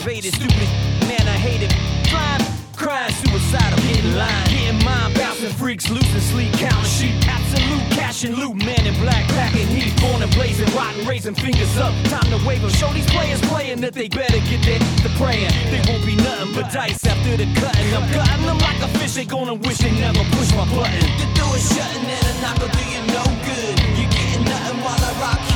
motivated, stupid, man, I hate it. Flying, crying, suicidal, hitting line, getting mine, bouncing freaks, losing sleep, counting sheep, absolute cash and loot, man in black, packing heat, born and blazing, rotten, raising fingers up, time to wave them. Show these players playing that they better get the praying. They won't be nothing but dice after the cutting. I'm cutting them like a fish, they gonna wish they never push my button. The door is shutting and a knock will do you no good. You're getting nothing while I rock